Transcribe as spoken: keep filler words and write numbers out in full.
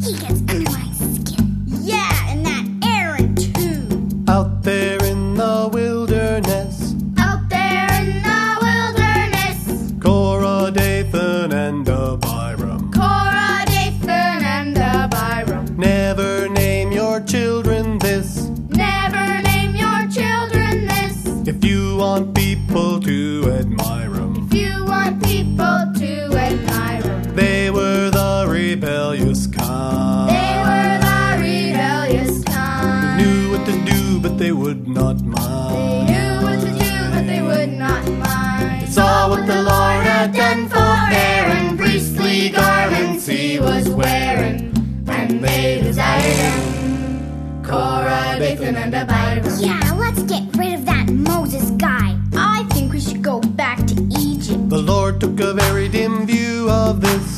He gets under my skin. Yeah, and that Aaron too. Out there in the wilderness, Out there in the wilderness, Korah, Dathan, and Abiram. Korah, Dathan, and Abiram. Never name your children this, Never name your children this. if you want people to admire 'em. If you want people to admire 'em. They were the rebellious kind. They were the rebellious kind. Knew what to do, but they would not They mind. knew what to do, but they would not mind. They saw what the Lord had done for Aaron, priestly garments he was wearing, and they desired him. Korah, Dathan, and Abiram. Yeah, let's get rid of that Moses guy. I think we should go back to Egypt. The Lord took a very dim view of this.